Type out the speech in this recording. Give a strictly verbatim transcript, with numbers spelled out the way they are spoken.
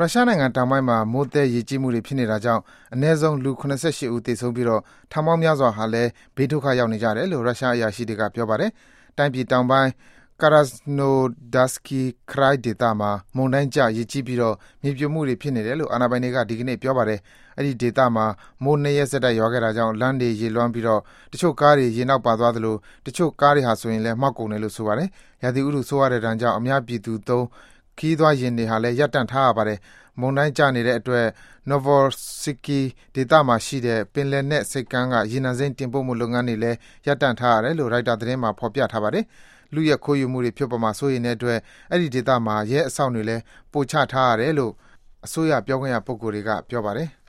ရုရှားနိုင်ငံတောင်ပိုင်းမှာ မိုးသည်းရေကြီးမှုတွေဖြစ်နေတာကြောင့် အနည်းဆုံး လူ ၇၈ ဦးသေဆုံးပြီး ထောင်ပေါင်းများစွာဟာလည်း ဘေးဒုက္ခရောက်နေကြတယ်လို့ ရုရှားအရာရှိတွေက ပြောပါတယ်။ တိုင်းပြည်တောင်ပိုင်း Krasnodarski Krai ဒေသမှာ မုန်တိုင်းကျ ရေကြီးပြီး မြေပြိုမှုတွေဖြစ်နေတယ်လို့ အာဏာပိုင်တွေက ဒီကနေ့ ပြောပါတယ်။ အဲဒီဒေသမှာ မိုး ၂ ရက်ဆက်တိုက်ရွာခဲ့တာကြောင့် လမ်းတွေရေလွှမ်းပြီး တချို့ကားတွေ ရေနောက်ပါသွားသလို တချို့ကားတွေဟာဆိုရင်လည်း မှောက်ကုန်တယ်လို့ ဆိုပါတယ်။ ရာသီဥတုဆိုးရွားတဲ့ဒဏ်ကြောင့် အများပြည်သူသုံး ခရီးသွားယာဉ်တွေဟာလည်း ရပ်တန့်ထားရပါတယ်။ မုန်တိုင်းကျနေတဲ့အတွက် Novorossiysk ဒေသမှာရှိတဲ့ ပင်လယ်နက်ဆိပ်ကမ်းက ရေနံစိမ်းတင်ပို့မှုလုပ်ငန်းတွေလည်း ရပ်တန့်ထားရတယ်လို့ ရိုက်တာသတင်းမှာ ဖော်ပြထားပါတယ်။ လုယက်ခိုးယူမှုတွေဖြစ်ပေါ်မှာ စိုးရိမ်တဲ့အတွက် အဲဒီဒေသမှာ ရဲအစောင့်တွေလည်း ပိုချထားရတယ်လို့ အစိုးရပြောခွင့်ရပုဂ္ဂိုလ်တွေက ပြောပါတယ်။